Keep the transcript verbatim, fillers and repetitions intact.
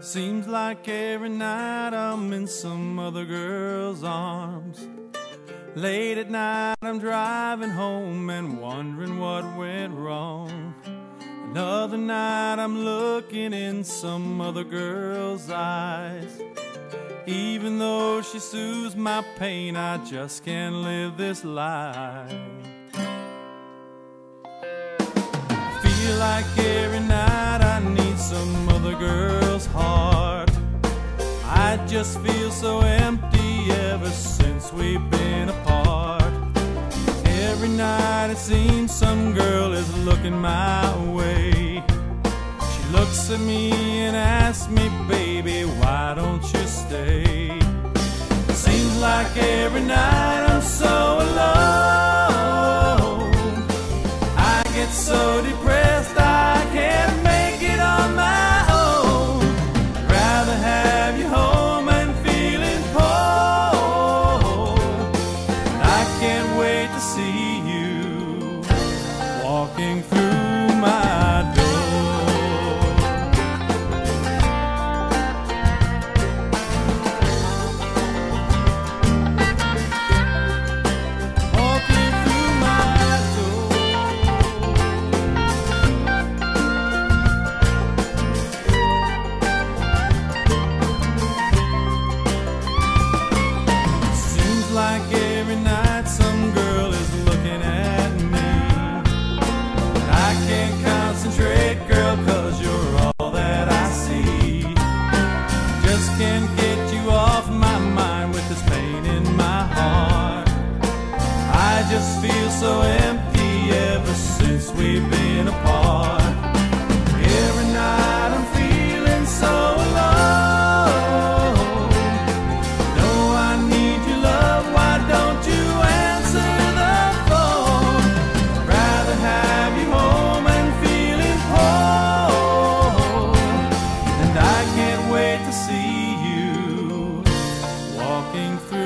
Seems like every night I'm in some other girl's arms. Late at night I'm driving home and wondering what went wrong. Another night I'm looking in some other girl's eyes. Even though she soothes my pain, I just can't live this life. I feel like every night I need some other girl's heart. I just feel so empty ever since we've been apart. Every night it seems some girl is looking my way. She looks at me and asks me, baby, why don't you stay? Seems like every night I'm so alone. I get so depressed I can't make it on my own. I'd rather have you home and feeling cold. I can't wait to see you walking through my door. Walking through my door. Seems like every night some girl is looking at me. I can't concentrate, girl, cause you're all that I see. Just can't get you off my mind with this pain in my heart. I just feel so empty ever since we've been apart. Every night I'm feeling so alone. No, I need your love, why don't you answer the phone? I'd rather have you home and feeling whole. And I can't wait to see you walking through